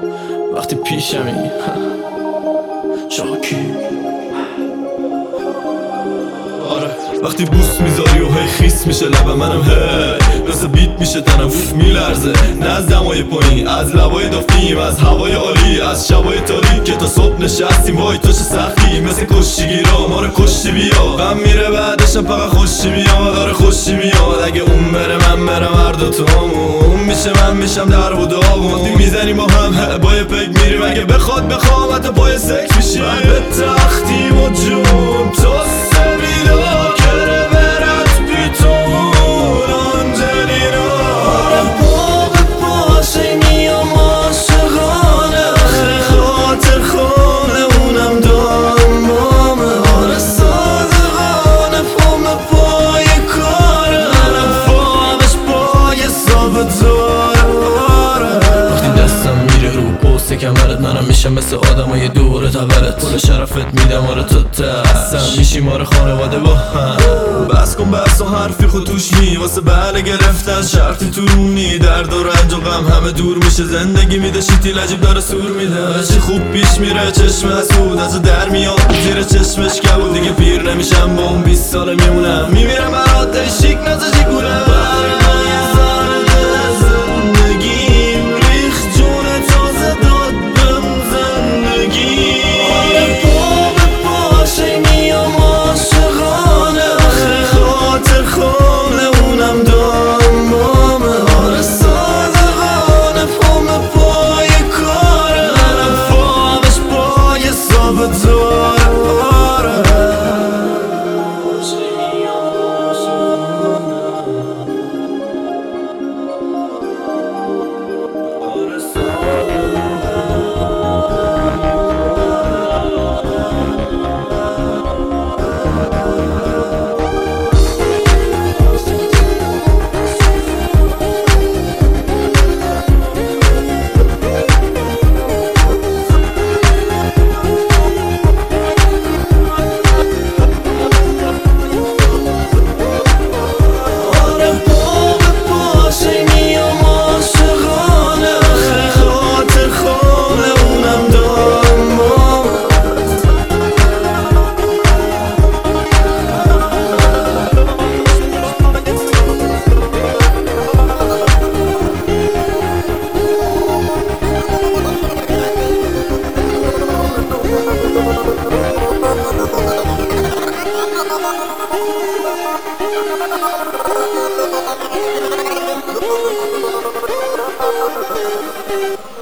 وقتی پیشمی شاکی. آره وقتی بوس میذاری و هی خیس میشه لبه منم هی مثل بیت میشه تنم میلرزه، نه از دمای پایین، از لبای دافیم، از هوای عالی، از شبای تاریک که تا صبح نشستیم وای توش سختی مثل کشتیگیرا ما رو کشتی بیا. غم میره بعدشم فقط خوشی میاد، آره خوشی میاد. اگه اون بره من برم هر دوتامون، اون میشه من میشم در و داغون. وقتی میزنیم با هم با یه پک میریم، اگه بخواد بخوام حتی پای سکس میشیم. من به تختی و جون تو سبیدا کره برد بیتون آنجلینا. پا به پاشه میام عاشقانه، آخه خاطر خانه اونم دامامه. آره صادقانه پام به پای کاره، منم فامش پای ثابت داره. وقتی دستم میره رو پست کمرت، منم میشم مثل آدمای دور تبرت. پول شرفت میدم آره تو تستم میشیم آره خانواده با هم. بس کن بس و حرفی خود توش نی، واسه بله گرفتن شرطی تو رونی. درد و رنج و غم همه دور میشه، زندگی میده شیطیل عجیب داره سور میده. چی خوب پیش میره چشم حسود از در میاد زیر چشمش کبود. دیگه پیر نمیشم با اون 20 ساله میمونم، میمیرم برات داری شیک نزا جیگونه. Thank you.